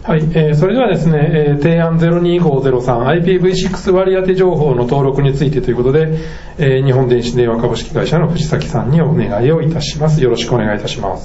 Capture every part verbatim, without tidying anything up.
はい、えー、それではですね、えー、提案ゼロにごゼロさん アイピーブイシックス 割り当て情報の登録についてということで、えー、日本電子電話株式会社の藤崎さんにお願いをいたします。よろしくお願いいたします。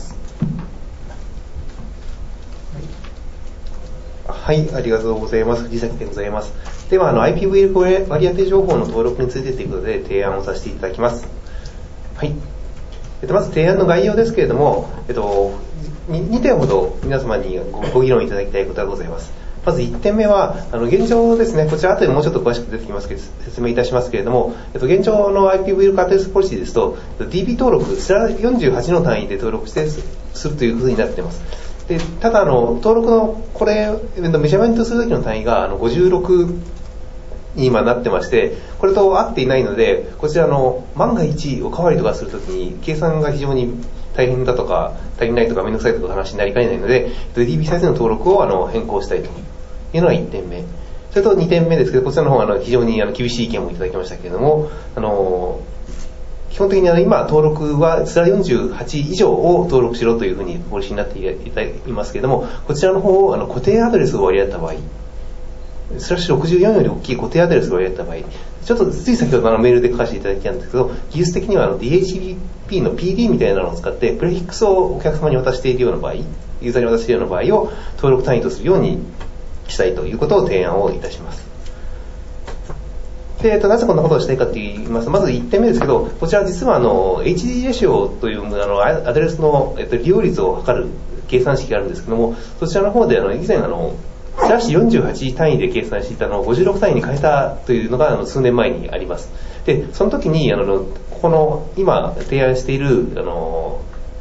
はい、ありがとうございます。藤崎でございます。では、あの アイピーブイ 割り当て情報の登録についてということで提案をさせていただきます。はい。えっと、まず提案の概要ですけれども、えっと、にてんほど皆様に ご, ご議論いただきたいことがございます。まずいってんめは、あの現状ですね、こちら後でもうちょっと詳しく出てきますけど、説明いたしますけれども、えっと、現状の アイピーブイ アドレスポリシーですと、ディーピー 登録、スラよんじゅうはちの単位で登録してするというふうになっています。でただあの、登録の、これ、メジャーメントするときの単位があのごじゅうろくに今なってまして、これと合っていないので、こちらの万が一おかわりとかするときに計算が非常に大変だとか足りないとかめんどくさいとか話になりかねないので、ディーピー サイズの登録をあの変更したいというのがいってんめ。それとにてんめですけど、こちらの方はあの非常にあの厳しい意見もいただきましたけれども、あの基本的にあの今登録はスラよんじゅうはち以上を登録しろというふうにポリシーになっていますけれども、こちらの方をあの固定アドレスを割り当てた場合、スラッシュろくじゅうよんより大きい固定アドレスを割り当てた場合、ちょっとつい先ほどのメールで書かせていただきたんですけど、技術的にはあの ディーエイチビーピー の ピーディー みたいなのを使ってプレフィックスをお客様に渡しているような場合、ユーザーに渡しているような場合を登録単位とするようにしたいということを提案をいたします。で、えっと、なぜこんなことをしたいかと言いますと、まずいってんめですけど、こちら実はあの エイチディー レシオというあのアドレスの、えっと、利用率を測る計算式があるんですけども、そちらの方であの以前あのスラッシュよんじゅうはち単位で計算していたのをごじゅうろく単位に変えたというのがあの数年前にあります。で、その時にあのここの今提案しているあの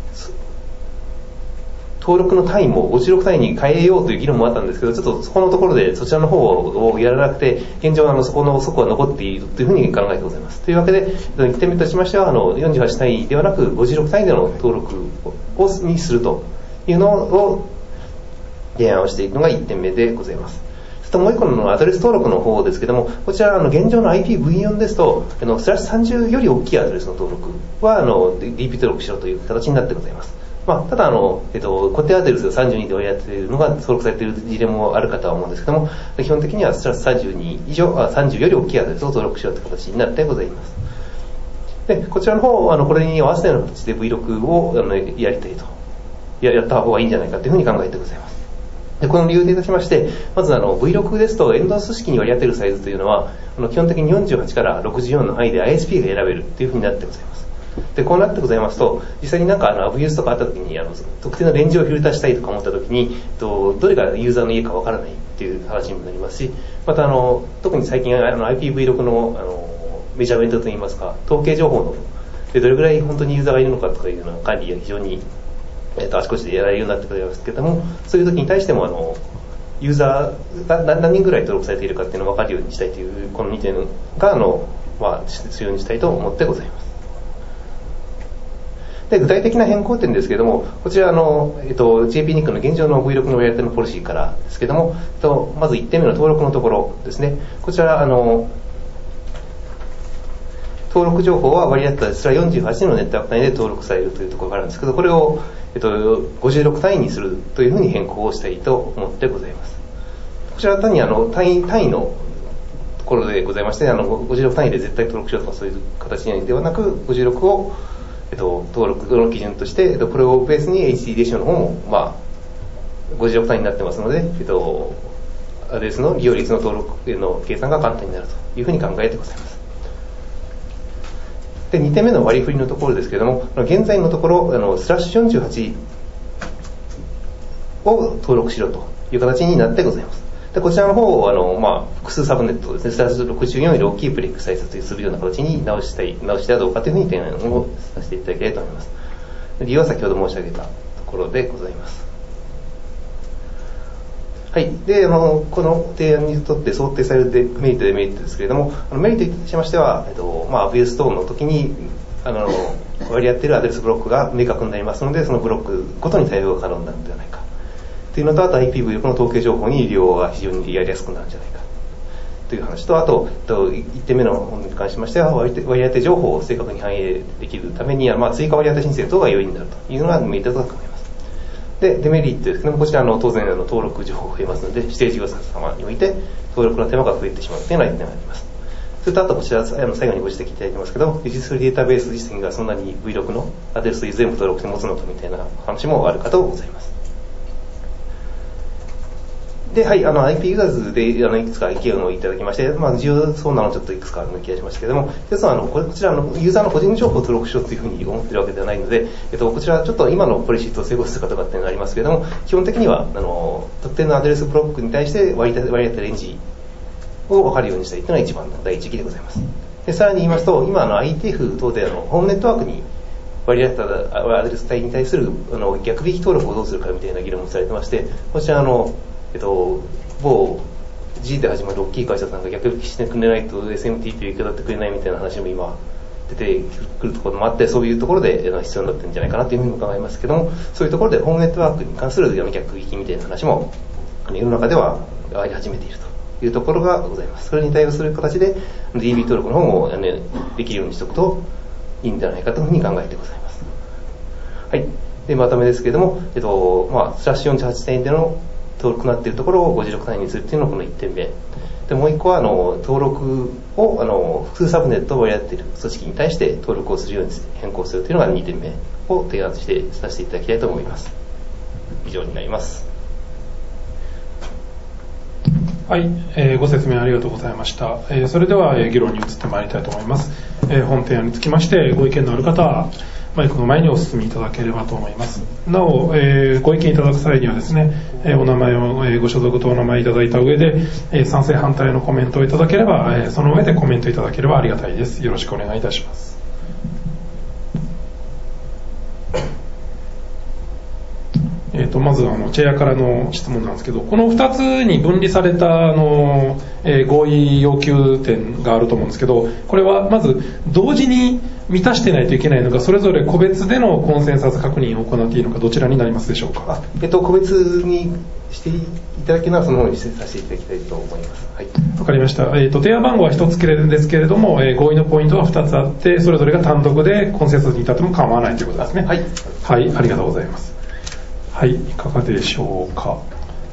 登録の単位もごじゅうろく単位に変えようという議論もあったんですけど、ちょっとそこのところでそちらの方をやらなくて、現状あのそこの底は残っているというふうに考えてございます。というわけで、いってんめとしましてはあのよんじゅうはち単位ではなくごじゅうろく単位での登録をにするというのを提案をしているのがいってんめでございます。そしてもう一個のアドレス登録の方ですけども、こちらあの現状の アイピーブイよん ですと、あのスラッシュさんじゅうより大きいアドレスの登録はあの ディーピー 登録しろという形になってございます。まあ、ただあの、えっと、固定アドレスがさんじゅうにで割り当てているのが登録されている事例もあるかとは思うんですけども、基本的にはスラッシュさんじゅうに以上、あさんじゅうより大きいアドレスを登録しようという形になってございます。で、こちらの方、あのこれに合わせたような形で ブイろく をあのやりたいとや、やった方がいいんじゃないかというふうに考えてございます。でこの理由でいたしまして、まずあの ブイろく ですとエンドス式に割り当てるサイズというのは、あの基本的によんじゅうはちからろくじゅうよんの範囲で アイエスピー が選べるというふうになってございます。でこうなってございますと、実際になんかあのアブユースとかあった時にあの特定のレンジをフィルターしたいとか思った時に、とどれがユーザーの家かわからないっていう話にもなりますし、またあの特に最近あの アイピーブイろく の, あのメジャーメントといいますか、統計情報のでどれぐらい本当にユーザーがいるのかとかいうような管理が非常に、えー、とあちこちでやられるようになってくるんですけれども、そういう時に対してもあのユーザーが何人ぐらい登録されているかっていうのを分かるようにしたいというこのにてんがあの、まあ、必要にしたいと思ってございます。で具体的な変更点ですけれども、こちらあの、えっと、ジェーピー ニックの現状の ブイろく の割り当てのポリシーからですけれども、えっと、まずいってんめの登録のところですね。こちらあの登録情報は割り当てたスラよんじゅうはちのネットワーク単位で登録されるというところがあるんですけど、これを、えっと、ごじゅうろく単位にするというふうに変更をしたいと思ってございます。こちらは単にあの単位単位のところでございまして、あのごじゅうろく単位で絶対登録しようとかそういう形ではなく、ごじゅうろくをえっと、登録の基準として、えっと、これをベースに エイチディー レシオの方も、まあ、ごじゅうろく単位になってますので、えっと、アドレスの利用率の登録の計算が簡単になるというふうに考えてございます。で、にてんめの割り振りのところですけれども、現在のところ、あのスラッシュよんじゅうはちを登録しろという形になってございます。でこちらの方をあの、まあ、複数サブネットですね、スラッシュろくじゅうよんより大きいプレックスサイズとするような形に直したい、直してはどうかというふうに提案をさせていただきたいと思います。理由は先ほど申し上げたところでございます。はい。で、あの、この提案にとって想定されるデメリット、デメリットですけれども、あのメリットとしましては、えっと、まあ、アブユース等の時に、あの、割り当てるアドレスブロックが明確になりますので、そのブロックごとに対応が可能になるのではないか。というのと、あと アイピーブイ の統計情報に利用が非常にやりやすくなるんじゃないかという話と、あといってんめの方に関しましては、割り当て情報を正確に反映できるためには、まあ、追加割り当て申請等が容易になるというのがメリットだと思います。 で、デメリットですけども、こちらあの当然あの登録情報が増えますので、指定事業者様において登録の手間が増えてしまうというような点があります。それとあとこちらあの最後にご指摘いただいてますけど、実質データベース実績がそんなに ブイろく のアドレスを全部登録して持つのかみたいな話もあるかとございます。で、はい、あの アイピー ユーザーズであのいくつか意見をいただきまして、まあ、重要そうなのをちょっといくつか抜き出しましたけれども、一つはあのこれこちらのユーザーの個人情報を登録しようというふうに思っているわけではないので、えっと、こちらちょっと今のポリシーと整合するかとかっていうのがありますけれども、基本的にはあの特定のアドレスブロックに対して割り当て割り当てレンジを分かるようにしたいというのが一番の第一義でございます。でさらに言いますと、今あの アイティーエフ 等であのホームネットワークに割り当てたアドレス帯に対するあの逆引き登録をどうするかみたいな議論もされてまして、こちらあの、えっと、某 G で始まる大きい会社さんが逆引きしてくれないと エスエムティー という受け取ってくれないみたいな話も今出てくるところもあって、そういうところで必要になってるんじゃないかなというふうに考えますけども、そういうところでホームネットワークに関する逆引きみたいな話も世の中ではあり始めているというところがございます。それに対応する形で ディービー 登録の方もできるようにしておくといいんじゃないかというふうに考えてございます。はい。で、まとめですけれども、えっと、まあ、スラッシュよんじゅうはちてんでの登録になっているところをごじゅうろく単位にするというのがこのいってんめ。で、もう一個は、あの、登録を、あの、複数サブネットを割り当てている組織に対して登録をするように変更するというのがにてんめを提案してさせていただきたいと思います。以上になります。 はい、えー、ご説明ありがとうございました。えー、それでは、えー、議論に移ってまいりたいと思います。えー、本提案につきましてご意見のある方はマイクの前にお進みいただければと思います。なお、えー、ご意見いただく際にはですね、えー、お名前を、えー、ご所属とお名前いただいた上で、えー、賛成反対のコメントをいただければ、えー、その上でコメントいただければありがたいです。よろしくお願いいたします。えー、とまずあのチェアからの質問なんですけど、このふたつに分離されたあの、えー、合意要求点があると思うんですけど、これはまず同時に満たしてないといけないのか、それぞれ個別でのコンセンサス確認を行っていいのか、どちらになりますでしょうか。 あ、えっと、個別にしていただければその方にさせていただきたいと思います。はい、わかりました。えー、と提案番号はひとつですけれども、えー、合意のポイントはふたつあって、それぞれが単独でコンセンサスに至っても構わないということですね。 はい、 はい、ありがとうございます。はい、いかがでしょうか。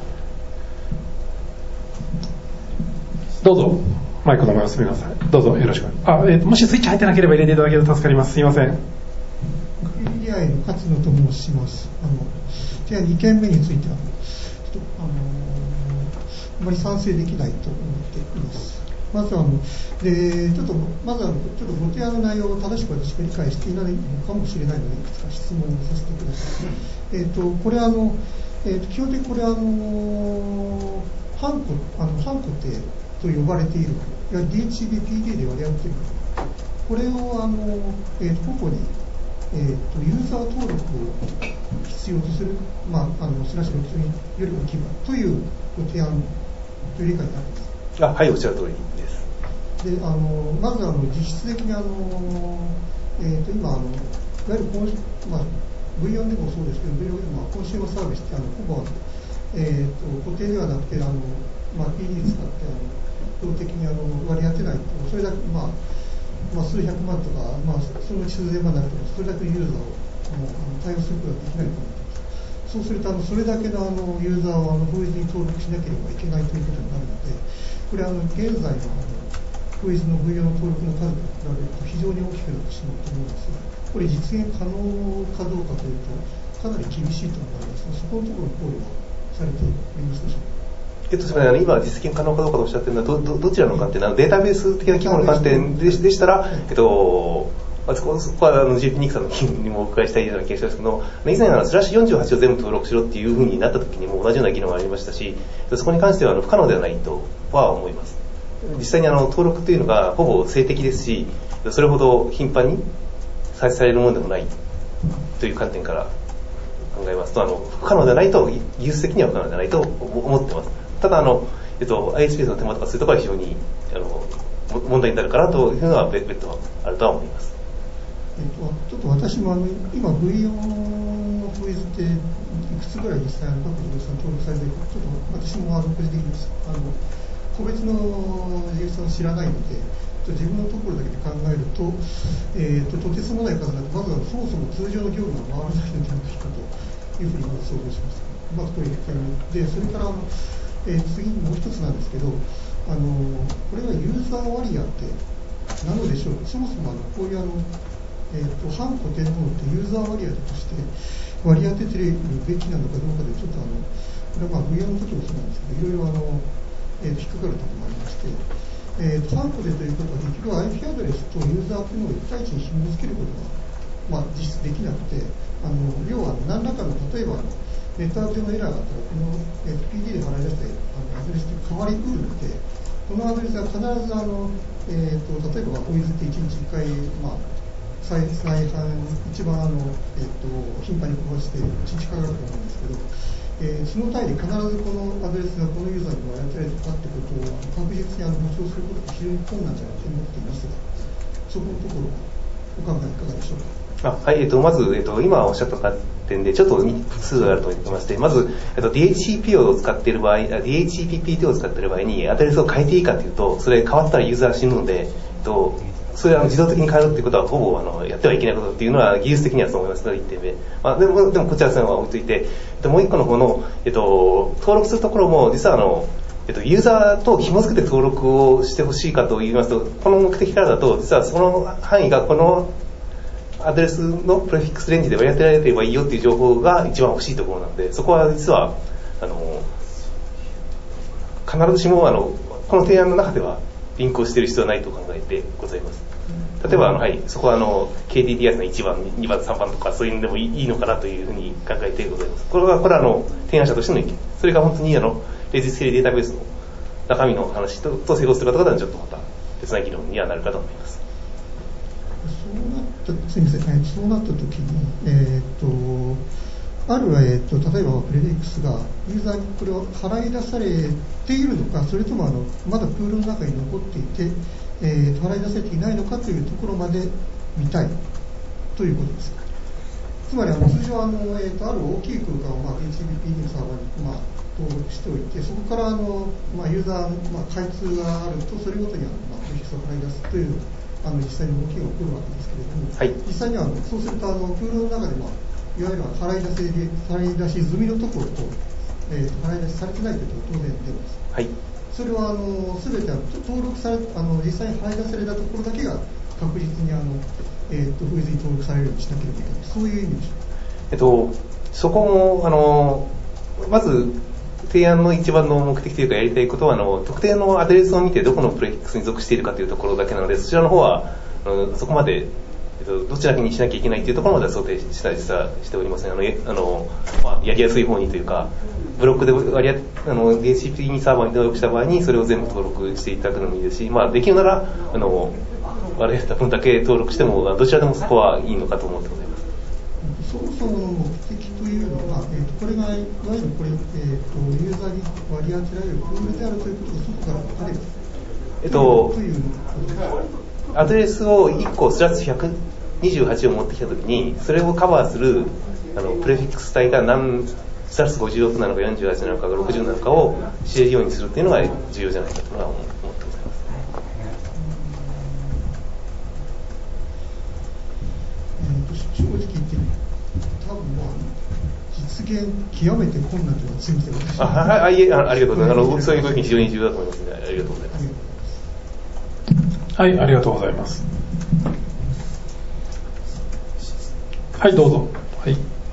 どうぞマイクの前を進みなさい。どうぞよろしく。あ、えー、もしスイッチ入ってなければ入れていただけると助かります。すいません。 エーディーアイ の勝野と申します。あの提案にけんめについてはちょっとあのあまり賛成できないと思っています。まずあのでちょっとまずあのちょっとご提案の内容を正しく私が理解していないのかもしれないので、いくつか質問をさせてください。えっ、ー、とこれあの、えー、と基本的にこれあのハンコあのハンコってと呼ばれている、いや ディーエイチシービーピーディー で割り当てる、これをあの、えー、と個々に、えー、とユーザー登録を必要とする、まあ、あのスラッシュろくより大きいというご提案という理解になります。 あ、はい、おっしゃる通りです。 であのまずあの実質的にあの、えー、と今あのいわゆるコン、まあ、ブイよん でもそうですけど ブイろく でもコンシューマーサービスってあのほぼ、えー、と固定ではなくてあの、まあ、ピーディー 使ってあの動的にあの割り当てないと、それだけ、まあまあ、数百万とか、まあ、そのうち数千万になるとそれだけユーザーをあの対応することができないと思ってます。そうするとあのそれだけのあのユーザーをあのフーイズに登録しなければいけないということになるので、これはあの現在のあのフーイズの ブイよん の登録の数と比べると非常に大きくなってしまうと思うんですが、これ実現可能かどうかというとかなり厳しいと思いますので、そこのところの考慮はされていますでしょうか。 えっと、すみません、今実現可能かどうかとおっしゃっているのは ど, ど, どちらの観点なの、データベース的な規模の観点 で, でしたら、えっと、そこはあの ジェーピー ニクさんの金にもお伺いしたいような気がしますけど、以前あのスラッシュよんじゅうはちを全部登録しろっていうふうになった時にも同じような議論がありましたし、そこに関してはあの不可能ではないとは思います。実際にあの登録というのがほぼ性的ですし、それほど頻繁に再生されるものでもないという観点から考えますと、あの不可能ではないと、技術的には不可能ではないと思ってます。ただあの、えっと、アイエスピー の手間とかそういうところは非常にあの問題になるかなというのは別途あるとは思います。 えっと、ちょっと私もあの今 ブイよん のフーイズっていくつぐらい実際あの各事業者に登録されているか、ちょっと私もあの個人的にあの個別の事業者を知らないので、自分のところだけで考えると、えー、ととてつもない数だと、まずはそもそも通常の業務が回らないのではないかというふうにまず想像しました。まずこれいっかいめで、それからあの、えー、次にもう一つなんですけど、あのこれはユーザー割り当てなのでしょう。そもそもあのこういうあの、えー、と反古典能ってユーザー割り当てとして割り当ててるべきなのかどうかでちょっとあのこれはまあ ブイアール の時もそうなんですけど、いろいろあの、えー、と引っかかるところもありまして、えー、と反古典ということは結局 アイピー アドレスとユーザーというのをいち対いちに紐付けることが、まあ、実質できなくて、あの要は何らかの例えばネットワーク上のエラーがあったらこの、えー、と ピーディー で払い出したあのアドレスに変わりうるので、このアドレスは必ずあの、えー、と例えばお水っていちにちいっかい、まあ、再再販一番あの、えー、と頻繁にこうしていちにちかかると思うんですけど、えー、その単位で必ずこのアドレスがこのユーザーに割り当てられたってことを確実にあの保証することが非常に困難じゃないかと思っていますが、そこのところお考えいかがでしょうか。 あはい、えっと、まず、えっと、今おっしゃった点でちょっと複数あると思いまして、まず、えっと、ディーエイチシーピー を使っている場合、ディーエイチシーピーピーティー を使っている場合にアドレスを変えていいかというと、それ変わったらユーザーが死ぬので、えっと、それは自動的に変えるということはほぼあのやってはいけないことっていうのは技術的にはそう思いますのでいってんめ、まあ、でも、でもこちらは置いといて、えっと、もう一個の方の、えっと、登録するところも実はあの、えっと、ユーザーと紐付けて登録をしてほしいかと言いますと、この目的からだと実はその範囲がこのアドレスのプレフィックスレンジで割り当てられていればいいよっていう情報が一番欲しいところなので、そこは実はあの必ずしもあのこの提案の中ではリンクをしている必要はないと考えてございます。例えばあの、はい、そこはあの ケーティーディーエス のいちばん、にばん、さんばんとかそういうのでもいいのかなというふうに考えてございます。これはこれはあの提案者としての意見。それが本当にあのレジステリデータベースの中身の話とと整合する方々はちょっとまた別な議論にはなるかと思います。 そうなったすみません、えー、そうなったときに、えー、とある、えー、と例えばプレフィックスがユーザーにこれを払い出されているのか、それともあのまだプールの中に残っていて、えー、と払い出されていないのかというところまで見たいということですか。つまりあの通常あの、えー、とある大きい空間を、まあ、エイチティーピーピー のサーバーに、まあ、登録しておいて、そこからあの、まあ、ユーザーの、まあ、開通があるとそれごとにあの、まあ、プレフィックスを払い出すというあの実際に動きが起こるわけですけれども、はい、実際にはあのそうするとあのプールの中で、まあ、いわゆる払い出せ払い出し済みのところと、えー、と払い出しされてないということが当然出ます。はい、それはあの全て登録されあの実際に払い出されたところだけが確実にあの、えー、とフェーズに登録されるようにしなければいけない、そういう意味でしょうか。えっと、 そこもあのまず提案の一番の目的というかやりたいことはあの特定のアドレスを見てどこのプレフィックスに属しているかというところだけなので、そちらの方はあのそこまで、えっと、どちらにしなきゃいけないというところまでは想定したりしておりません。あのあの、まあ、やりやすい方にというか、ブロックで割りあの ディーエイチシーピー サーバーに登録した場合にそれを全部登録していただくのもいいですし、まあ、できるならあの割り当てた分だけ登録してもどちらでもそこはいいのかと思ってございます。 そもそもの目的というのは、えー、とこれがいわゆるこれ、えー、とユーザーに割り当てられるプールであるということが外から分かれる、えっと、というアドレスをいっこスラスひゃくにじゅうはちを持ってきたときに、それをカバーするあのプレフィックス帯が何スラスごじゅうろくなのかよんじゅうはちなのかろくじゅうなのかを知れるようにするというのが重要じゃないかというのは思ってございます。 えー、と正直言って多分まあ実現極めて困難というのはすみません。 あ、はい、あ、ありがとうございます。あのそういうご意見非常に重要だと思いますので、ありがとうございます。 はい、ありがとうございます。はい、どうぞ。はい。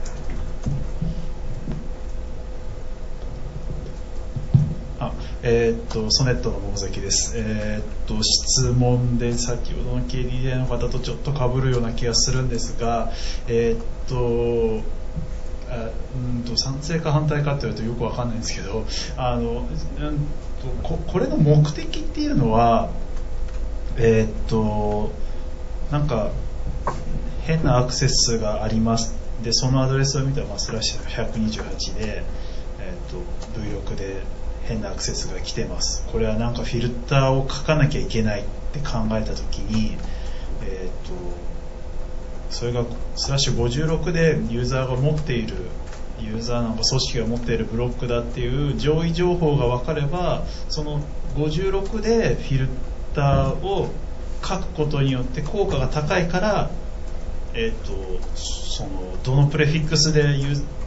あ、えー、っとソネットの桃崎です。えー、っと質問で先ほどの ケーディーディーアイ の方とちょっと被るような気がするんですが、えー、っとあうんと賛成か反対かというとよくわかんないんですけど、あの、うん、と こ, これの目的っていうのは、えー、っとなんか変なアクセスがありますで、そのアドレスを見たら、まあ、スラッシュひゃくにじゅうはちで、えー、と ブイろく で変なアクセスが来てます。これはなんかフィルターを書かなきゃいけないって考えたときに、えー、とそれがスラッシュごじゅうろくでユーザーが持っているユーザーなんか組織が持っているブロックだっていう上位情報が分かれば、そのごじゅうろくでフィルターを書くことによって効果が高いから、えー、とそのどのプレフィックスでユ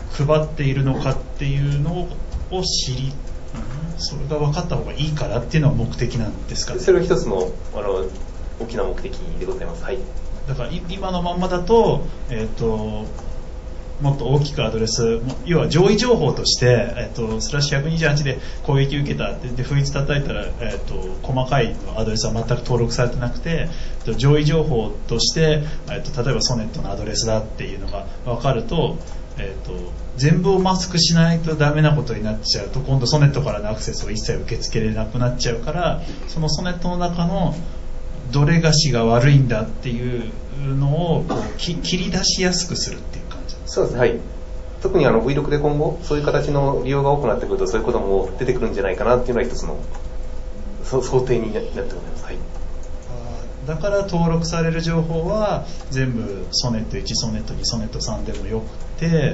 配っているのかっていうのを知り、それが分かった方がいいからっていうのは目的なんですかね。 それは一つの、あの大きな目的でございます。はい。 だから今のまんまだと、えーともっと大きくアドレス、要は上位情報として、えっと、スラッシュひゃくにじゅうはちで攻撃受けたってで、不意叩いたら、えっと、細かいアドレスは全く登録されてなくて、上位情報として、えっと、例えばソネットのアドレスだっていうのが分かると、えっと、全部をマスクしないとダメなことになっちゃうと、今度ソネットからのアクセスを一切受け付けれなくなっちゃうから、そのソネットの中のどれがしが悪いんだっていうのをこうき切り出しやすくするっていう感じ。 そうですね、はい。特にあの ブイろく で今後そういう形の利用が多くなってくると、そういうことも出てくるんじゃないかなっていうのは一つの想定になってございます。はい。 だから登録される情報は全部ソネットいち、ソネットに、ソネットさんでもよくて、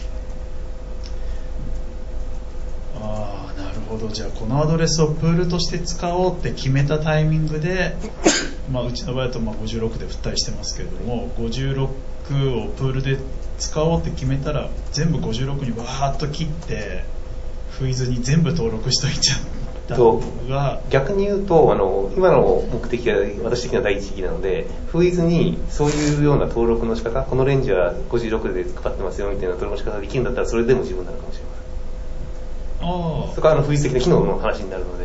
ああなるほど、じゃあこのアドレスをプールとして使おうって決めたタイミングで、まあ、うちの場合だとまあごじゅうろくで振ったりしてますけれども、ごじゅうろくをプールで使おうって決めたら全部ごじゅうろくにわーっと切ってフイズに全部登録しといちゃったのが、 逆に言うとあの今の目的が私的な第一義なので、フイズにそういうような登録の仕方、このレンジはごじゅうろくで配ってますよみたいな登録の仕方ができるんだったらそれでも十分なのかもしれません。あそこはあのフイズ的な機能の話になるので、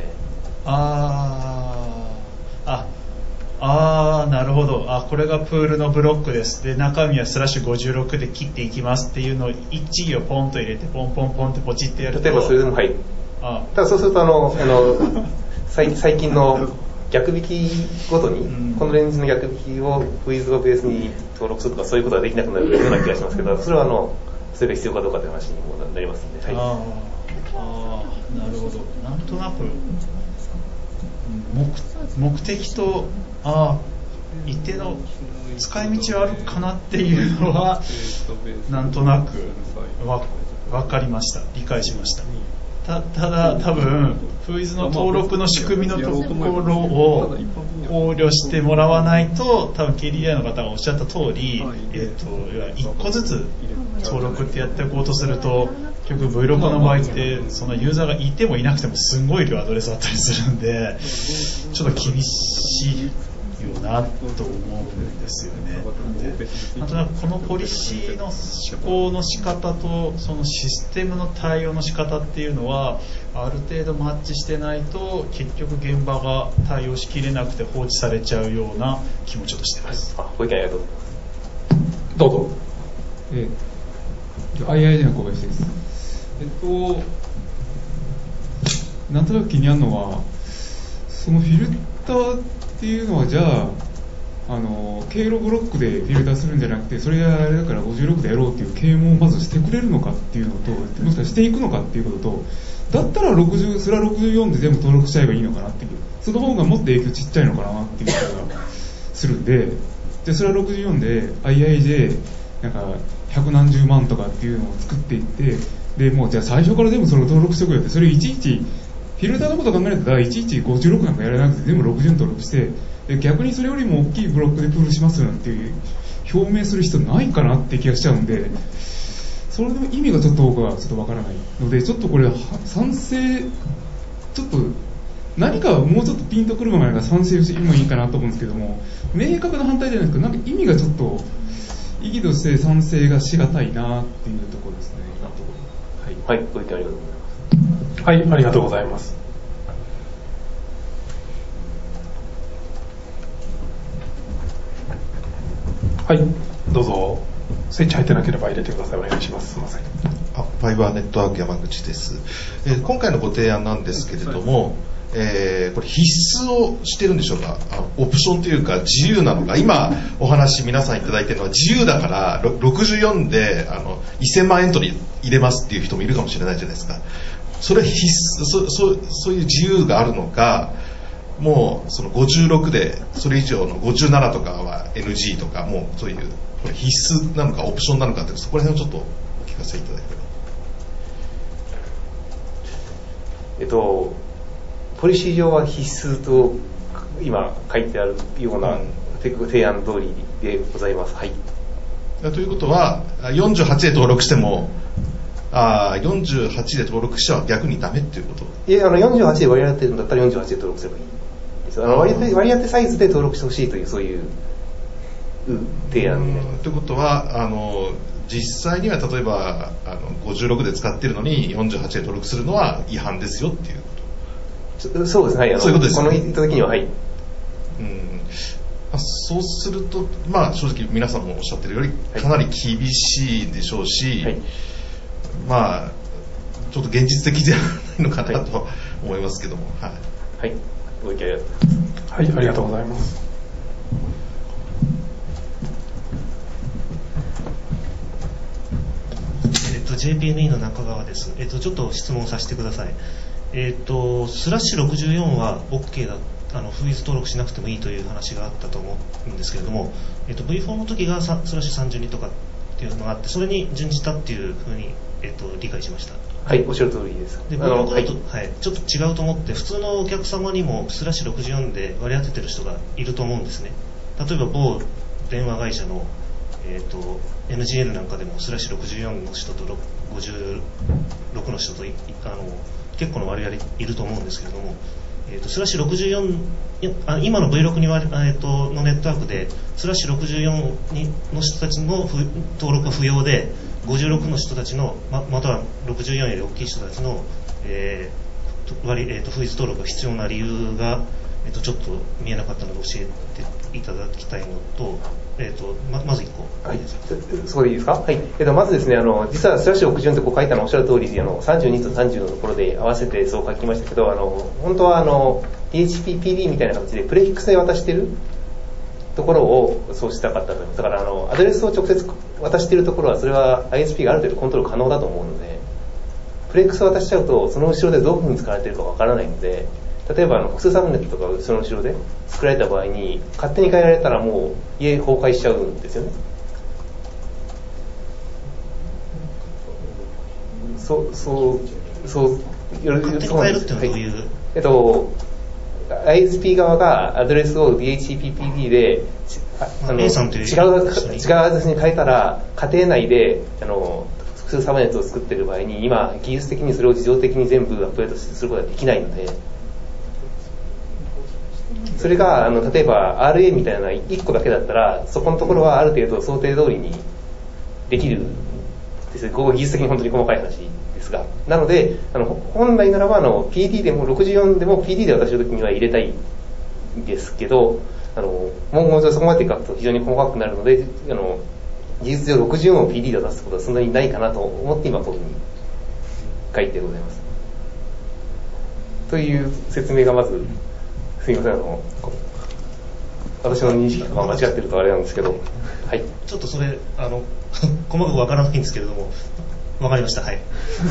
ああああなるほど、あこれがプールのブロックですで中身はスラッシュごじゅうろくで切っていきますっていうのを一行ポンと入れてポンポンポンってポチってやると、 例えばそれでもはい、あただそうするとあのあの最近の逆引きごとに、うん、このレンジの逆引きをフイズをベースに登録するとかそういうことができなくなるような気がしますけど、それはあのそれが必要かどうかという話にもなりますので、はい、 ああなるほど、なんとなく目, 目的とあ一定の使い道はあるかなっていうのはなんとなくわ分かりました、理解しました。 た, ただ多分フイズの登録の仕組みのところを考慮してもらわないと、多分 ケーディーアイ の方がおっしゃった通り、えー、といっこずつ登録ってやっていこうとすると結局 ブイろく の場合ってそのユーザーがいてもいなくてもすんごい量アドレスあったりするんで、ちょっと厳しいよなと思うんですよね。でなんとなくこのポリシーの施行の仕方とそのシステムの対応の仕方っていうのはある程度マッチしてないと結局現場が対応しきれなくて放置されちゃうような気もちょっとしてます。 あ、ご意見ありがとうございます。 どうぞ。 えー、アイアイディー の小林です。えっとなんとなく気になるのは、そのフィルターっていうのはじゃあ、あの経路ブロックでフィルターするんじゃなくて、それはあれだからごじゅうろくでやろうっていう啓蒙をまずしてくれるのかっていうのと、もしかしていくのかっていうことと、だったらろくじゅう、それはろくじゅうよんで全部登録しちゃえばいいのかなっていう、その方がもっと影響ちっちゃいのかなっていう気がするんで、でそれはろくじゅうよんで アイアイ でなんか百何十万とかっていうのを作っていって、でもうじゃあ最初から全部それを登録しておくよって、それいちいちフィルターのことを考えたらいちいちごじゅうろくなんかやらなくて全部ろくじゅうに登録して、で逆にそれよりも大きいブロックでプールしますなんていう表明する必要ないかなって気がしちゃうんで、それでも意味がちょっと僕はちょっとわからないので、ちょっとこれ賛成、ちょっと何かもうちょっとピンとくるものが賛成してもいいかなと思うんですけども、明確な反対じゃないですか、なんか意味がちょっと意義として賛成がしがたいなっていうところですね。 はい、はい、ご意見ありがとうございます。 はい、ありがとうございます。はい、どうぞ。スイッチ入ってなければ入れてください。お願いします。すみません。 あ、ファイバーネットワーク山口です。えー、今回のご提案なんですけれども、えー、これ必須をしてるんでしょうか。あのオプションというか自由なのか。今お話皆さんいただいているのは自由だからろくじゅうよんであのせんまんエントリー入れますっていう人もいるかもしれないじゃないですか。それ必須 そ, そ, そういう自由があるのか、もうそのごじゅうろくでそれ以上のごじゅうななとかは エヌジー とか、もうそういうこれ必須なのかオプションなのかって、そこら辺をちょっとお聞かせいただければ。 えっとポリシー上は必須と今書いてあるような提案通りでございます。はい。 ということはよんじゅうはちで登録してもあよんじゅうはちで登録者は逆にダメっていうこと？ いや、あのよんじゅうはちで割り当てるんだったらよんじゅうはちで登録すればいいです。あの割り当て、割り当てサイズで登録してほしいというそういう提案になります。 ということはあの実際には例えばあのごじゅうろくで使ってるのによんじゅうはちで登録するのは違反ですよっていうこと？ そうですね、はい、あのそういうことですね。 この言った時にははい。 うんそうすると、まあ、正直皆さんもおっしゃってるよりかなり厳しいでしょうし、はい、まあちょっと現実的ではないのかなと思いますけども、はい、 はい、ご意見はい、ありがとうございます。 えっと ジェイピーエヌイー の中川です。えっとちょっと質問させてください。えっとスラッシュろくじゅうよんは OK だ。あのフリーズ登録しなくてもいいという話があったと思うんですけれども、えっと、ブイフォー の時がスラッシュさんじゅうにとかっていうのがあって、それに準じたっていうふうに、えっと、理解しました。 はい、おっしゃる通りです。 で、ブイフォー だと、はいはい、ちょっと違うと思って、普通のお客様にもスラッシュろくじゅうよんで割り当ててる人がいると思うんですね。例えば某電話会社の、えっと、エヌジーエル なんかでもスラッシュろくじゅうよんの人とごじゅうろくの人とあの結構の割合いると思うんですけれども、えー、とスラッシュろくじゅうよんあ今の ブイろく に割、えー、とのネットワークでスラッシュろくじゅうよんにの人たちの登録は不要で、ごじゅうろくの人たちの ま, またはろくじゅうよんより大きい人たちの、えー割えー、とフリーズ登録が必要な理由が、えー、とちょっと見えなかったので教えていただきたいのと、えー、と ま, まずいっこ、 はい、そこでいいですか？はい、えー、とまずですね、あの実はスラッシュろくじゅうよんってこう書いたのおっしゃる通り、あのさんじゅうにとさんじゅうのところで合わせてそう書きましたけど、あの本当はあの ディーエイチピーピーディー みたいな形でプレフィックスで渡しているところをそうしたかったと思います。だからあのアドレスを直接渡しているところはそれは アイエスピー がある程度コントロール可能だと思うので、プレフィックスを渡しちゃうとその後ろでどういうふうに使われているかわからないので、例えばあの複数サブネットとかその後ろで作られた場合に勝手に変えられたらもう家崩壊しちゃうんですよね。そうそうそう勝手に変えるっていうのはどういう、はい、 えっと アイエスピー 側がアドレスを ディーエイチピーピーディー であの A さんという違う違うアドレスに変えたら家庭内であの複数サブネットを作っている場合に今技術的にそれを自動的に全部アップデートすることができないので、それがあの例えば アールエー みたいないっこだけだったらそこのところはある程度想定通りにできるんです。ここは技術的に本当に細かい話ですが、なのであの本来ならばあの ピーディー でもろくじゅうよんでも ピーディー で渡してるときには入れたいんですけど、あのもうそこまで書くと非常に細かくなるので、あの技術上ろくじゅうよんを ピーディー で渡すことはそんなにないかなと思って今ここに書いてございますという説明がまずすみません、あの私の認識が間違ってるとあれなんですけど、はい、 ちょっとそれあの細かくわからないんですけれども、わかりました。はい。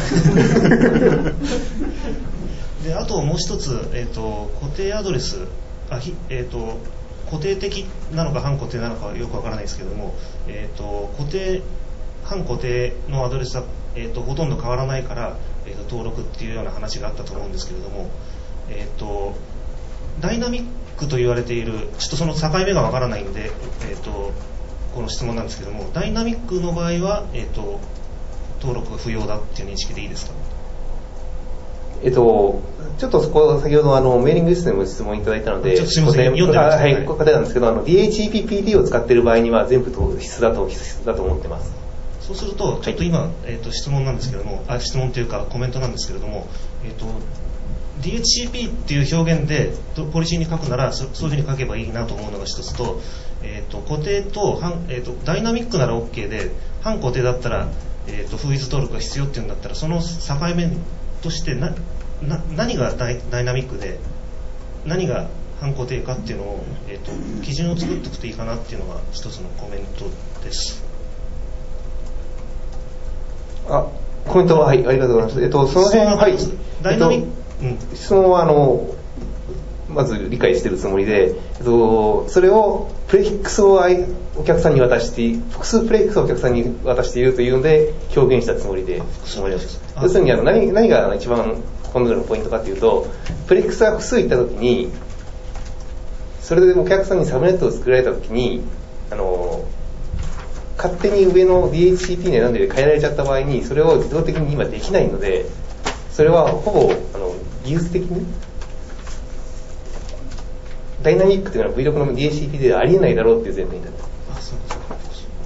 で、あともう一つ、えっと固定アドレス、あひえっと固定的なのか半固定なのかよくわからないですけれども、えっと固定半固定のアドレスはえっとほとんど変わらないから、えっと登録っていうような話があったと思うんですけれども、えっとダイナミックと言われている、ちょっとその境目がわからないんで、えー、とこの質問なんですけども、ダイナミックの場合は、えー、と登録が不要だっていう認識でいいですか？ えっと、ちょっとそこ先ほどあのメーリングリストでも質問いただいたので、 ちょっとすみません、読んでました。 はい、答えなんですけど、あの ディーエイチピーピーディー を使っている場合には全部必須だと必須だと思ってます。 そうすると、ちょっと今、はい、えー、と質問なんですけども、あ質問というかコメントなんですけれども、えー、とディーエイチシーピー っていう表現でポリシーに書くなら そ, そういうふうに書けばいいなと思うのが一つと、えー、と固定 と, 半、えー、とダイナミックなら OK で、半固定だったら、えー、とフリーズ登録が必要っていうんだったら、その境目としてなな何がダ イ, ダイナミックで何が半固定かっていうのを、えー、と基準を作っておくといいかなっていうのが一つのコメントです。 あコメントは、はい、ありがとうございます。えっと、その辺、はい、 ダイナミック、 えっと、質問はあのまず理解しているつもりで、えっと、それをプレフィックスをお客さんに渡して複数プレフィックスをお客さんに渡しているというので表現したつもりで質問です。要するにあの 何, 何が一番こののポイントかというと、プレフィックスが複数いったときに、それでお客さんにサブネットを作られたときに、あの勝手に上の ディーエイチシーピー に選んで変えられちゃった場合に、それを自動的に今できないので、それはほぼあの技術的にダイナミックというのは ブイろく の ディーエイチシーピー ではありえないだろうっていう前提になってます。 あ、そうかそうか。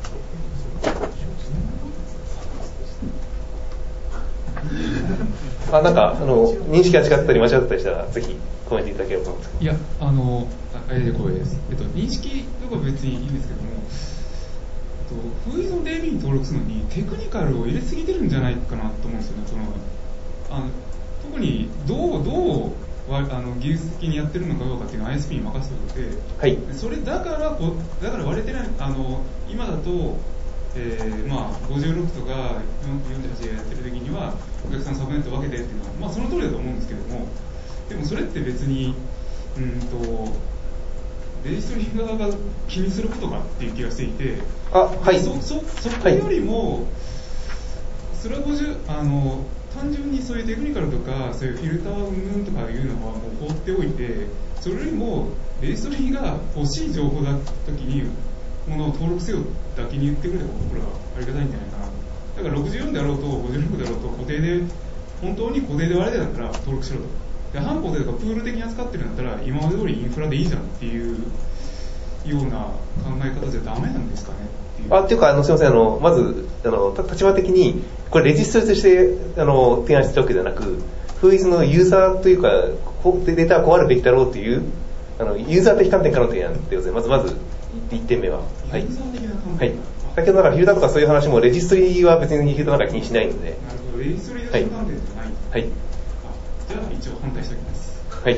あ、なんかあの認識が違ったり間違ったりしたらぜひコメントいただければと思います。 いや、あの、あれで光栄です。えっと、認識とか別にいいんですけども、えっと、フーイズの ディービー に登録するのにテクニカルを入れすぎてるんじゃないかなと思うんですよね。そのあの特にどう、どうあの技術的にやってるのかどうかっていうのは アイエスピー に任せておいて、 はい、 それだからこう、だから割れてない、あの今だと、えーまあ、ごじゅうろくとかよんじゅうはちでやってる時にはお客さんサブネット分けてっていうのは、まあ、その通りだと思うんですけども、でもそれって別にうんとレジストリ側が気にすることかっていう気がしていて、 あ、はい、 そ, そ, そこよりも、はい、それはごじゅうあの単純にそういうテクニカルとかそういうフィルター云々とかいうのはもう放っておいて、それよりもレジストリが欲しい情報だった時にものを登録せよだけに言ってくれたら僕らはありがたいんじゃないかな。だからろくじゅうよんであろうとごじゅうろくであろうと固定で本当に固定で割れてだったら登録しろと。で半固定とかプール的に扱ってるんだったら今まで通りインフラでいいじゃんっていうような考え方じゃダメなんですかねっていう。 あ、っていうかあのすみません、あのまずあの立場的にこれレジストリとしてあの提案してるわけではなく、フーイズのユーザーというかデータはこうあるべきだろうというあのユーザー的観点からの提案でございます。まずまずいってんめは、はい、はい、先ほどからフィルターとかそういう話もレジストリは別にフィルターなんか気にしないので。 なるほど、レジストリとして観点じゃない。 はい、はい、 じゃあ一応反対しておきます。 はい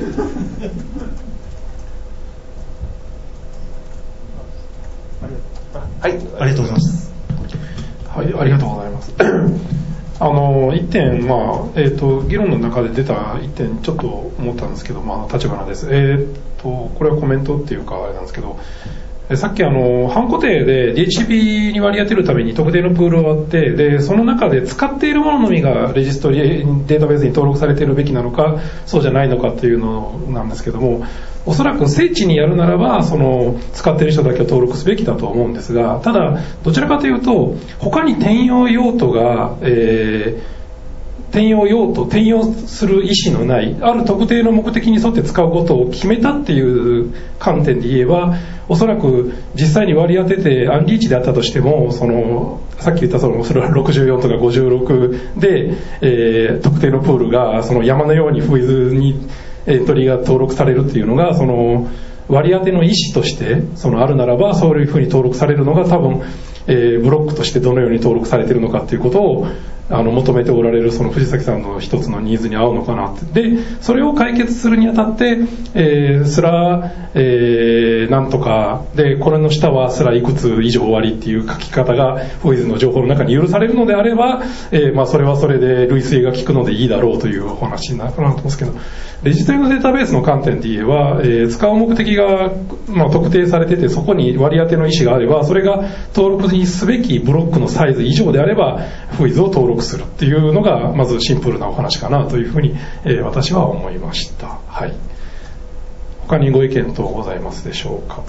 はい、 ありがとうございます。 はい、ありがとうございます。あのいってん、まあえーと、議論の中で出たいってんちょっと思ったんですけど、まあ、立花です。えーと、これはコメントっていうかあれなんですけど、さっきあの半固定で ディーエイチシーピー に割り当てるために特定のプールを割って、でその中で使っているもののみがレジストリデータベースに登録されているべきなのかそうじゃないのかっていうのなんですけども、おそらく精緻にやるならばその使っている人だけを登録すべきだと思うんですが、ただどちらかというと他に転用用途が、えー転用用途、転用する意思のないある特定の目的に沿って使うことを決めたっていう観点で言えば、おそらく実際に割り当ててアンリーチであったとしても、そのさっき言ったそのそれはろくじゅうよんとかごじゅうろくで、えー、特定のプールがその山のようにフーイズにエントリーが登録されるっていうのが、その割り当ての意思としてそのあるならば、そういうふうに登録されるのが多分、えー、ブロックとしてどのように登録されているのかっていうことをあの求めておられるその藤崎さんの一つのニーズに合うのかなって。でそれを解決するにあたって、えー、スラ、えー、なんとかでこれの下はスラいくつ以上終わりっていう書き方がフーイズの情報の中に許されるのであれば、えーまあ、それはそれで類推が効くのでいいだろうというお話になるかなと思うんですけど、レジストリのデータベースの観点で言えば、えー、使う目的が、まあ、特定されててそこに割り当ての意思があれば、それが登録にすべきブロックのサイズ以上であればフーイズを登録するっていうのがまずシンプルなお話かなというふうに、えー、私は思いました。はい。他にご意見等ございますでしょうか。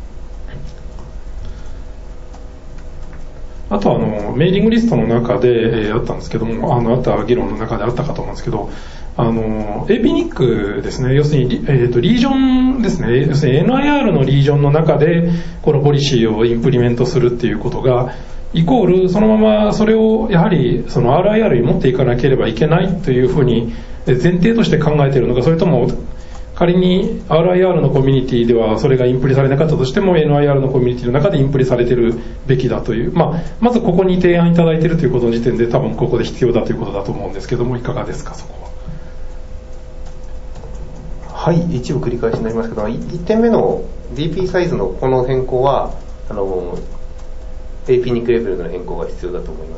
あとはあのメーリングリストの中で、えー、あったんですけども、あのあった議論の中であったかと思うんですけど、あの エーピーニック ですね、要するに、えー、とリージョンですね、要するに エヌアイアール のリージョンの中でこのポリシーをインプリメントするっていうことがイコールそのままそれをやはりその アールアイアール に持っていかなければいけないというふうに前提として考えているのか、それとも仮に アールアイアール のコミュニティではそれがインプリされなかったとしても エヌアイアール のコミュニティの中でインプリされているべきだという、まあ、まずここに提案いただいているということの時点で多分ここで必要だということだと思うんですけども、いかがですか、そこは。 はい、一部繰り返しになりますけど、いってんめの ディーピー サイズのこの変更はあの エーピーニック レベルの変更が必要だと思います。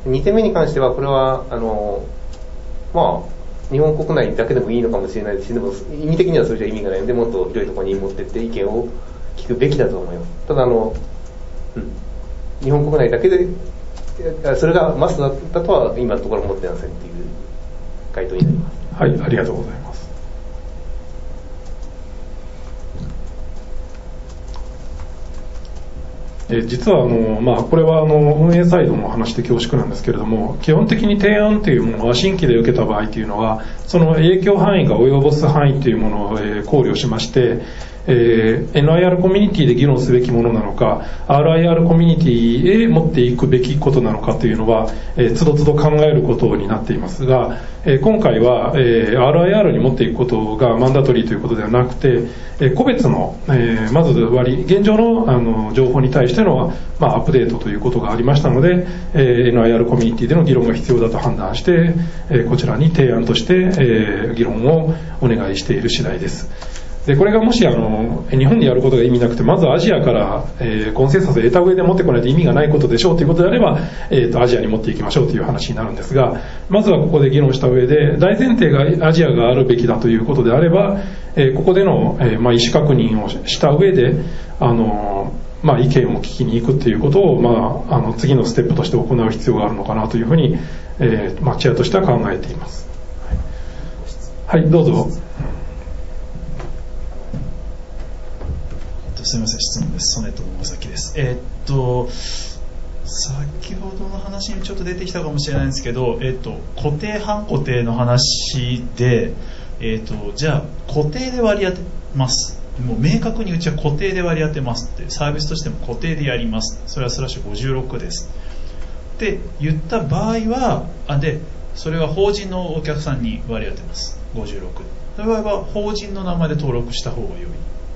にてんめに関してはこれはあのまあ日本国内だけでもいいのかもしれないですし、でも意味的にはそれじゃ意味がないので、もっと広いところに持っていって意見を聞くべきだと思います。ただあの、うん、日本国内だけでそれがマストだったとは今のところ思ってませんっていう回答になります。 はい、ありがとうございます。 えー、実はあの、まあ、これはあの運営サイドの話で恐縮なんですけれども、基本的に提案というものは新規で受けた場合というのは、その影響範囲が及ぼす範囲というものを、えー、考慮しまして、えー、エヌアイアール コミュニティで議論すべきものなのか アールアイアール コミュニティへ持っていくべきことなのかというのは、えー、つどつど考えることになっていますが、えー、今回は、えー、アールアイアール に持っていくことがマンダトリーということではなくて、えー、個別の、えー、まず割現状 の, あの情報に対しての、まあ、アップデートということがありましたので、えー、エヌアイアール コミュニティでの議論が必要だと判断して、えー、こちらに提案として、えー、議論をお願いしている次第です。でこれがもしあの日本でやることが意味なくて、まずアジアから、えー、コンセンサスを得た上で持ってこないと意味がないことでしょうということであれば、えー、とアジアに持っていきましょうという話になるんですが、まずはここで議論した上で大前提がアジアがあるべきだということであれば、えー、ここでの、えーまあ、意思確認をした上であの、まあ、意見を聞きに行くということを、まあ、あの次のステップとして行う必要があるのかなというふうに、えーまあ、チェアとしては考えています。はい、はい、どうぞ。 すみません、質問です。ソネットの大崎です。えー、っと先ほどの話にちょっと出てきたかもしれないんですけど、えー、っと固定半固定の話で、えー、っとじゃあ固定で割り当てます。もう明確にうちは固定で割り当てますって、サービスとしても固定でやります。それはスラッシュごじゅうろくですって言った場合は、あでそれは法人のお客さんに割り当てます。ごじゅうろく。その場合は法人の名前で登録した方が良い。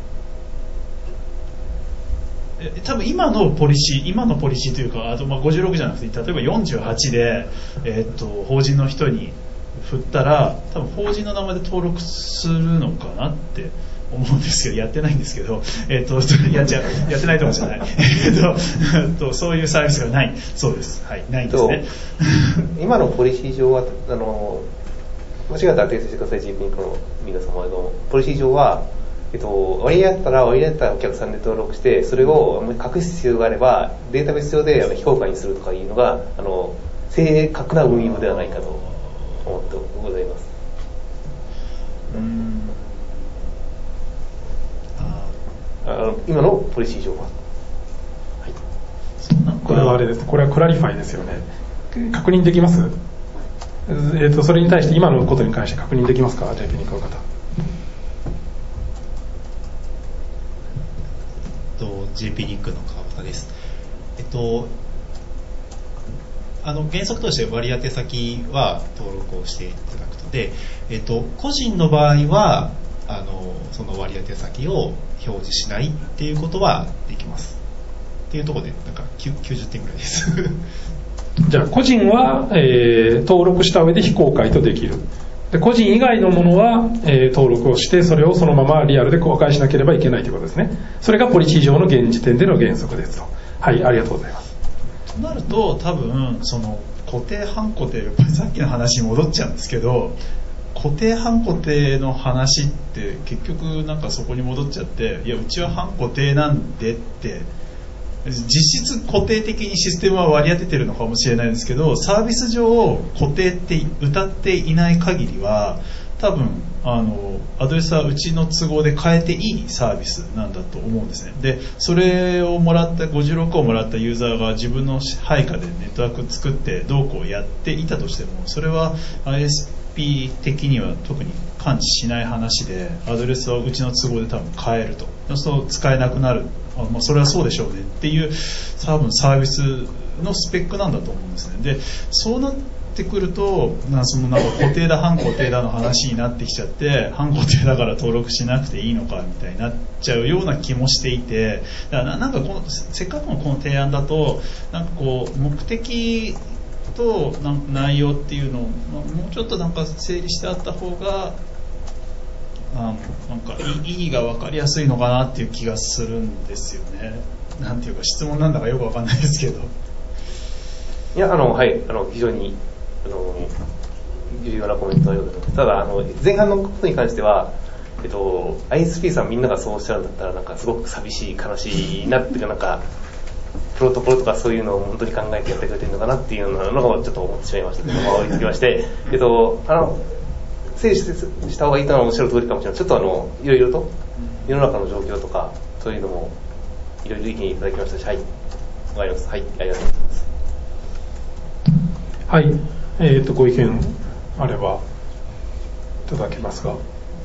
多分今のポリシー、今のポリシーというか、あとまあごじゅうろくじゃなくて、例えばよんじゅうはちで、えー、っと法人の人に振ったら、多分法人の名前で登録するのかなって思うんですけど、やってないんですけど、えー、っとやっちゃやってないと思うじゃない、えー、っとそういうサービスがない、そうです、はい、ないんですね。 今のポリシー上はあの間違ったら訂正してください、ジーピー の皆様のポリシー上は。えっと、割り当ったら割り当ったお客さんで登録して、それを隠す必要があればデータベース上で非公開にするとかいうのがあの正確な運用ではないかと思ってございます。 うーんあの今のポリシー上は、はい、 これはあれです。これはクラリファイですよね。確認できます？えー、とそれに対して今のことに関して確認できますか？ ジェイピー に来る方。 ジェーピー リンクの川端です。えっと、あの原則として割り当て先は登録をしていただくので、えっと、個人の場合はあのその割り当て先を表示しないっていうことはできますっていうところでなんかきゅうじゅってんぐらいですじゃあ個人は、えー、登録した上で非公開とできる。で個人以外のものは、えー、登録をしてそれをそのままリアルで公開しなければいけないということですね。それがポリシー上の現時点での原則ですと。はい、ありがとうございます。 となると多分その固定半固定、さっきの話に戻っちゃうんですけど、固定半固定の話って結局なんかそこに戻っちゃって、いやうちは半固定なんでって実質固定的にシステムは割り当ててるのかもしれないんですけど、サービス上固定って謳っていない限りは多分あのアドレスはうちの都合で変えていいサービスなんだと思うんですね。でそれをもらったごじゅうろくをもらったユーザーが自分の配下でネットワーク作ってどうこうやっていたとしても、それは アイエスピー 的には特に感知しない話で、アドレスはうちの都合で多分変えると、そうすると使えなくなる、あ、まあ、それはそうでしょうねっていう多分サービスのスペックなんだと思うんですね。でそうなってくるとなそのなんか固定だ半固定だの話になってきちゃって、半固定だから登録しなくていいのかみたいになっちゃうような気もしていて、だからなんかこのせっかくのこの提案だとなんかこう目的となんか内容っていうのをもうちょっとなんか整理してあった方があなんか意義が分かりやすいのかなっていう気がするんですよね。なんていうか質問なんだかよく分かんないですけど。 いやあのはいあの非常にあの重要なコメントはよくて、ただあの前半のことに関しては、えっと、アイエスピー さんみんながそうおっしゃるんだったらなんかすごく寂しい悲しいなっていうか、なんかプロトコルとかそういうのを本当に考えてやってくれてるのかなっていうのをちょっと思ってしまいましたけど、まあ追いつきまして、えっとあの整理した方がいいとはおっしゃる通りかもしれない。ちょっとあのいろいろと世の中の状況とかそういうのもいろいろ意見いただきましたし、はい、わかります。はい、ありがとうございます。 はい、えーと、ご意見あればいただけますが、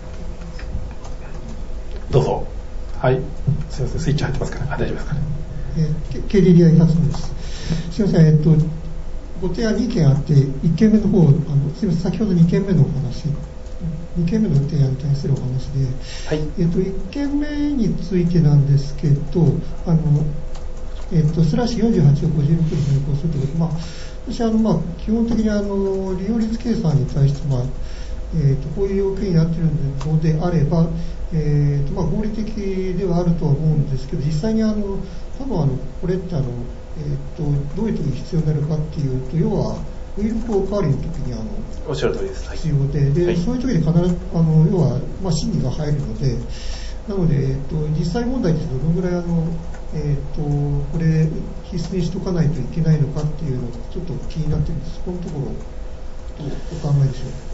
どうぞ。はい、すみません、スイッチ入ってますかね。あ、大丈夫ですかね。 えー、ケーディーディーアイ 発言です。すみません、えっと、ご提案にけんあって、いっけんめの方、あのすみません、先ほどにけんめのお話、にけんめの提案に対するお話で、 はい、 えっと、いっけんめについてなんですけど、あの、えっと、スラッシュよんじゅうはちをごじゅうろくに変更するということ、まあ、私はあの、まあ、基本的にあの利用率計算に対して、まあえー、とこういう要件になっているのであれば、えーとまあ、合理的ではあるとは思うんですけど、実際にあの多分あのこれってあの、えー、とどういう時に必要になるかっていうと、要はウイルスおかわりの時にあのおっしゃる通りです。 必要で、で、はい、そういう時に必ずあの要は、まあ、審議が入るので、なので、えー、と実際問題ってどのぐらいあの、えー、とこれ必須にしとかないといけないのかっていうのがちょっと気になっているんです。このところどうお考えでしょうか。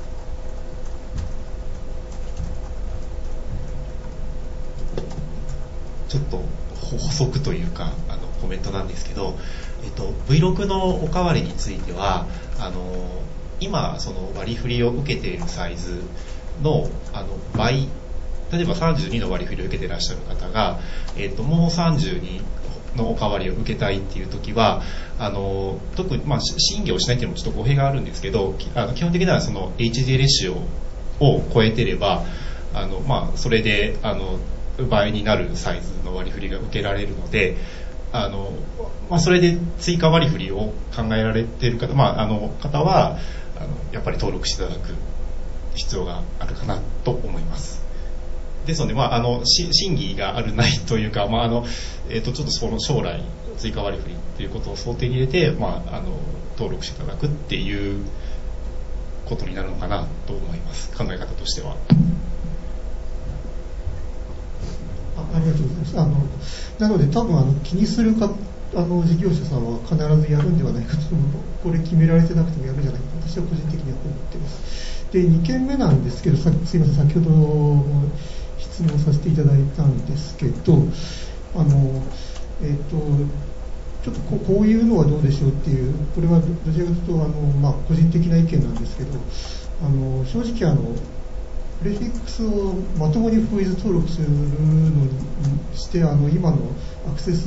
ちょっと補足というかあのコメントなんですけど、えっと、ブイろく のおかわりについてはあの今その割り振りを受けているサイズの、あの倍、例えばさんじゅうにの割り振りを受けていらっしゃる方が、えっと、もうさんじゅうにのおかわりを受けたいっていう時はあの特に、まあ、審議をしないっていうのもちょっと語弊があるんですけど、あの基本的にはその エイチディー レシオを超えてればあの、まあ、それであの倍になるサイズの割り振りが受けられるので、あの、まあ、それで追加割り振りを考えられている方、まあ、あの方はあのやっぱり登録していただく必要があるかなと思います。ですので、まあ、あの審議があるないというか、まああのえー、とちょっとその将来追加割り振りということを想定に入れて、まあ、あの登録していただくっていうことになるのかなと思います、考え方としては。 ありがとうございます。あのなので多分あの気にするかあの事業者さんは必ずやるんではないかと思う。これ決められてなくてもやるんじゃないかと私は個人的には思っています。でにけんめなんですけど、さすいません、先ほども質問させていただいたんですけど、あのえっ、ー、とちょっとこ う, こういうのはどうでしょうっていう、これはどちらかというとあの、まあ、個人的な意見なんですけど、あの正直あのプレフィックスをまともにフーイズ登録するのにしてあの今のアクセスを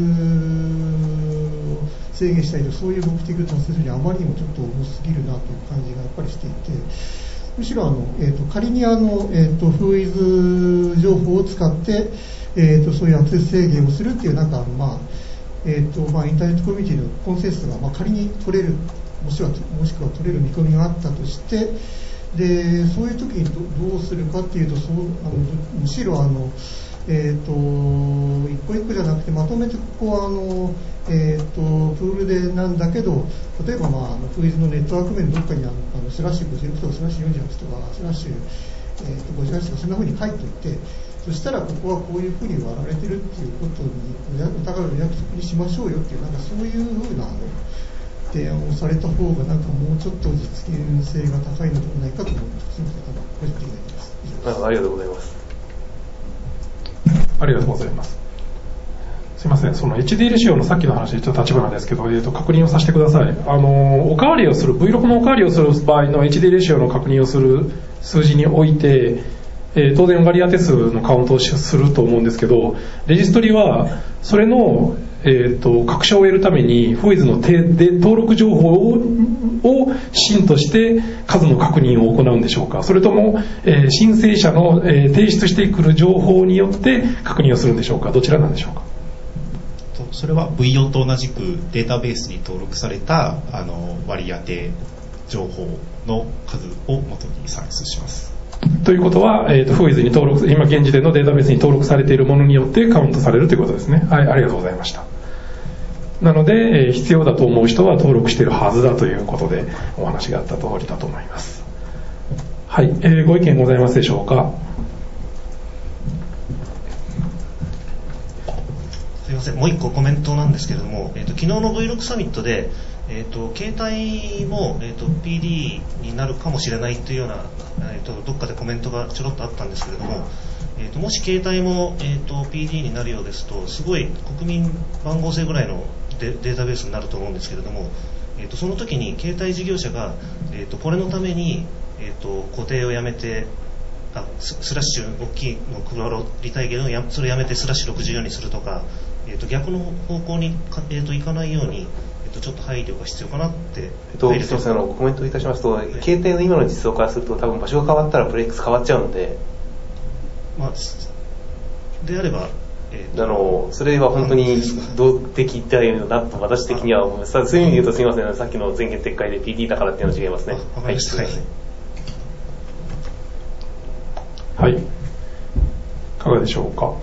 制限したいと、そういう目的を達成するにはあまりにもちょっと重すぎるなという感じがやっぱりしていて、むしろあの、えー、と仮にあの、えー、とフーイズ情報を使って、えー、とそういうアクセス制限をするっていうなんか、まあえーとまあ、インターネットコミュニティのコンセンサスが、まあ、仮に取れるもしくはもしくは取れる見込みがあったとして、でそういう時に ど, どうするかっていうと、そうあのむしろあの、えー、と一個一個じゃなくてまとめてここはあの、えー、とプールでなんだけど、例えば、まあ、あのフーイズのネットワーク面どっかにあのあのスラッシュごじゅうろくとかスラッシュよんじゅうはちとかスラッシュ、えー、とごじゅうはちとかそんな風に書いておいて、そしたらここはこういう風に割られてるっていうことに疑う約束にしましょうよっていう、なんかそういう風なあの提案をされた方がなんかもうちょっと実現性が高いのではないかと思います。すみません、個人的な意見です。以上です。 ありがとうございます。 ありがとうございます。すいません、その エイチディー レシオのさっきの話でちょっと立花ですけど、えー、と確認をさせてください。あのおかわりをする ブイろく のおかわりをする場合の エイチディー レシオの確認をする数字において、えー、当然バリア手数のカウントをすると思うんですけど、レジストリはそれの、えー、と確証を得るためにフーイズので登録情報をを芯として数の確認を行うんでしょうか、それとも、えー、申請者の、えー、提出してくる情報によって確認をするんでしょうか、どちらなんでしょうか。 それは ブイよん と同じくデータベースに登録されたあの割り当て情報の数を元に算出します。 ということは、えー、とフーイズに登録、今現時点のデータベースに登録されているものによってカウントされるということですね。はい、ありがとうございました。なので、えー、必要だと思う人は登録しているはずだということでお話があった通りだと思います。はい、えー、ご意見ございますでしょうか。 すみません、もう一個コメントなんですけれども、えー、と昨日の ブイろく サミットで、えー、と携帯も、えー、と ピーディー になるかもしれないというような、えー、とどっかでコメントがちょろっとあったんですけれども、ええー、ともし携帯も、えー、と ピーディー になるようですと、すごい国民番号制ぐらいの デ, データベースになると思うんですけれども、えー、とその時に携帯事業者が、えー、とこれのために、えー、と固定をやめて、あ ス, スラッシュ大きいの配りたいけどやそれやめてスラッシュろくじゅうよんにするとか、えー、と逆の方向に、えー、といかないように、えー、とちょっと配慮が必要かなって、 えっと、すみません、あのコメントいたしますと、はい、携帯の今の実装からすると多分場所が変わったらプレックス変わっちゃうので、 まあ、であれば、えー、 あのそれは本当に動的だよなと私的には思います。そういう意味で言うとすみません、さっきの前言撤回で ピーディー だからっていうのは違いますね。 わかりました。はい。 はい、いかがでしょうか。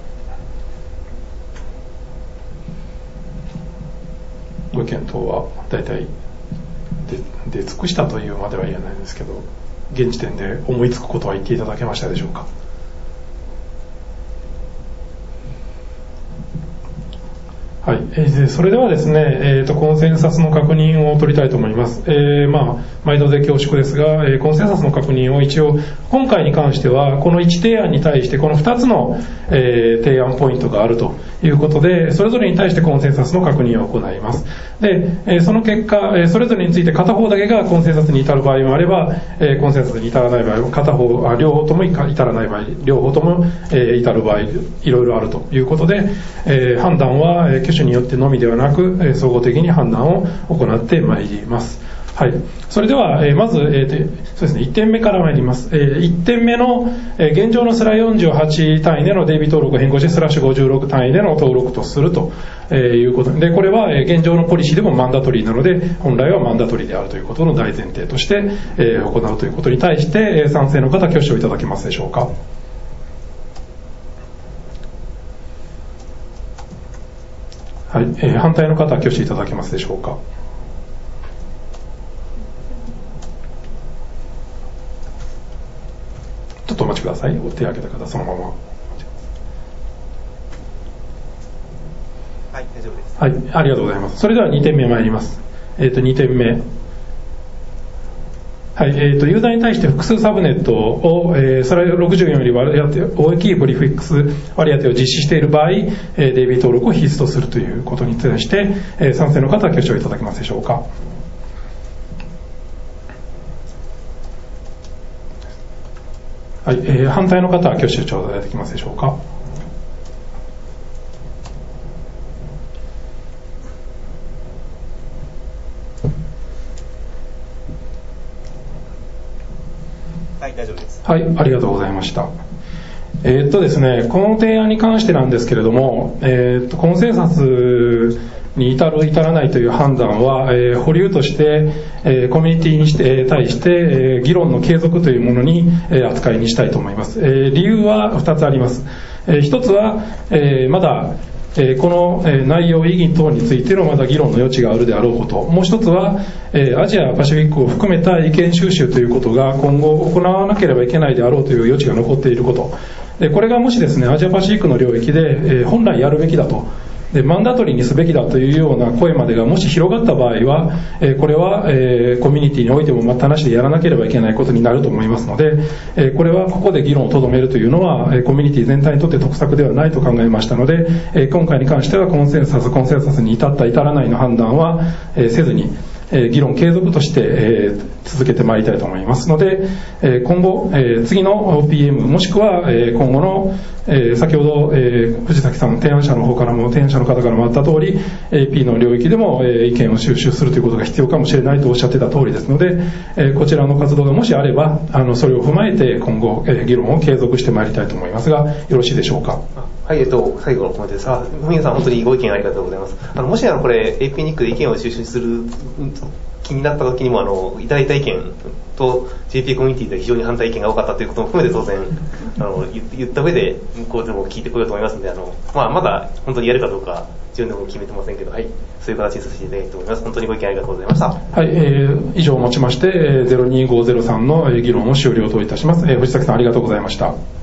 ご意見等は大体で出尽くしたというまでは言えないんですけど、現時点で思いつくことは言っていただけましたでしょうか。はい、えー、それではですね、えーと、コンセンサスの確認を取りたいと思います。えー、まあ、毎度で恐縮ですが、えー、コンセンサスの確認を一応、今回に関しては、このいち提案に対して、このふたつの、えー、提案ポイントがあるということで、それぞれに対してコンセンサスの確認を行います。で、えー、その結果、えー、それぞれについて片方だけがコンセンサスに至る場合もあれば、えー、コンセンサスに至らない場合も、片方、あ両方とも至らない場合、両方とも、えー、至る場合、いろいろあるということで、えー、判断は、えー、機種によってのみではなく、えー、総合的に判断を行ってまいります。はい、それでは、えー、まず、えーとそうですね、いってんめから参ります。えー、いってんめの、えー、現状のスラよんじゅうはち単位でのデイビー登録を変更してスラッシュごじゅうろく単位での登録とすると、えー、いうことで、これは、えー、現状のポリシーでもマンダトリーなので、本来はマンダトリーであるということの大前提として、えー、行うということに対して、えー、賛成の方、挙手をいただけますでしょうか。はい、えー、反対の方、挙手いただけますでしょうか。ちょっとお待ちください。お手を挙げた方、そのまま。 はい、大丈夫です。 はい、ありがとうございます。それではにてんめ参ります。えっと、にてんめ。はい、えーと、ユーザーに対して複数サブネットを、えー、それろくじゅうよんより割り当て大きいプリフィックス割り当てを実施している場合、えー、デイビー登録を必須とするということに対して、えー、賛成の方は挙手をいただけますでしょうか。はい、えー、反対の方は挙手頂戴できますでしょうか。 はい、大丈夫です。 はい、ありがとうございました。えー、っとですね、この提案に関してなんですけれども、えー、っとコンセンサスに至る至らないという判断は、えー、保留として、えー、コミュニティにして、えー、対して、えー、議論の継続というものに、えー、扱いにしたいと思います。えー、理由はふたつあります。えー、ひとつは、えー、まだえー、この、えー、内容、意義等についてのまだ議論の余地があるであろうこと、もう一つは、えー、アジアパシフィックを含めた意見収集ということが今後行わなければいけないであろうという余地が残っていること、でこれがもしですね、アジアパシフィックの領域で、えー、本来やるべきだと、でマンダトリーにすべきだというような声までがもし広がった場合は、えー、これは、えー、コミュニティにおいても待ったなしでやらなければいけないことになると思いますので、えー、これはここで議論をとどめるというのは、えー、コミュニティ全体にとって得策ではないと考えましたので、えー、今回に関してはコンセンサスコンセンサスに至った至らないの判断は、えー、せずに、えー、議論継続として、えー、続けてまいりたいと思いますので、えー、今後、えー、次の ピーエム もしくは、えー、今後の、えー、先ほど、えー、藤崎さん提案者の方からも提案者の方からもあった通り エーピー の領域でも、えー、意見を収集するということが必要かもしれないとおっしゃってた通りですので、えー、こちらの活動がもしあればあのそれを踏まえて今後、えー、議論を継続してまいりたいと思いますが、よろしいでしょうか。 はい、えっと、最後のコメントです。あ、皆さん本当にご意見ありがとうございます。あのもしあのこれ エーピー ニックで意見を収集する気になった時にもあのいただいた意見と ジェーピー コミュニティで非常に反対意見が多かったということも含めて当然あの言った上で向こうでも聞いてこようと思いますので、あの、まあ、まだ本当にやるかどうか自分でも決めてませんけど、はい、そういう形にさせていただきたいと思います。本当にご意見ありがとうございました。 はい、えー、以上をもちましてゼロにごゼロさんの議論を終了といたします。えー、藤崎さんありがとうございました。